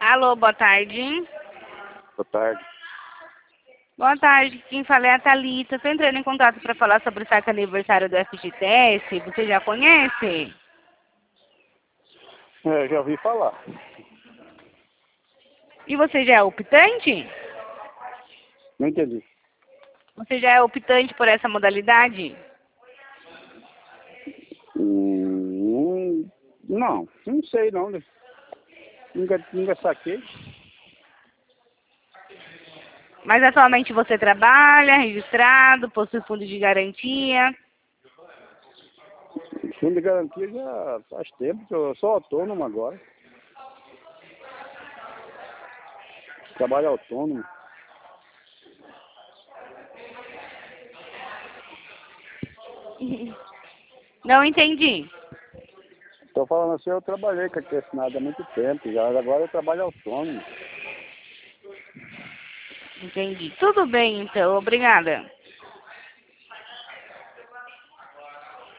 Alô, boa tarde. Boa tarde. Boa tarde, quem fala é a Thalita. Estou entrando em contato para falar sobre o saque aniversário do FGTS. Você já conhece? Já ouvi falar. E você já é optante? Não entendi. Você já é optante por essa modalidade? Não sei não, né? Nunca saquei. Mas atualmente você trabalha, registrado, possui fundo de garantia. Fundo de garantia já faz tempo, que eu sou autônomo agora. Trabalho autônomo. Não entendi. Estou falando assim, eu trabalhei com a assinado há muito tempo já, agora eu trabalho autônomo. Entendi. Tudo bem, então. Obrigada.